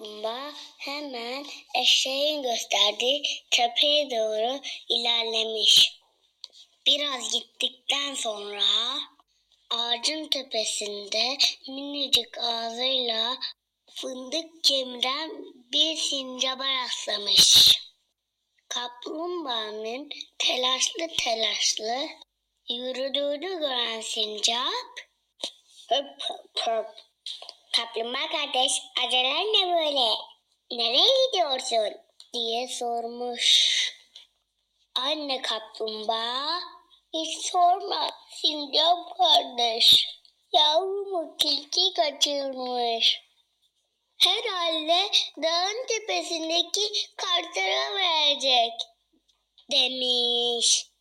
kaplumbağa hemen eşeğin gösterdiği tepeye doğru ilerlemiş. Biraz gittikten sonra ağacın tepesinde minicik ağzıyla fındık kemiren bir sincaba rastlamış. Kaplumbağanın telaşlı yürüdüğünü gören sincap, "Höp höp höp. Kaplumbağa kardeş, acelen ne böyle? Nereye gidiyorsun?" diye sormuş. Anne kaplumbağa, "Hiç sorma sincap kardeş. Yavrumu tilki kaçırmış. Herhalde dağın tepesindeki kartlara verecek," demiş.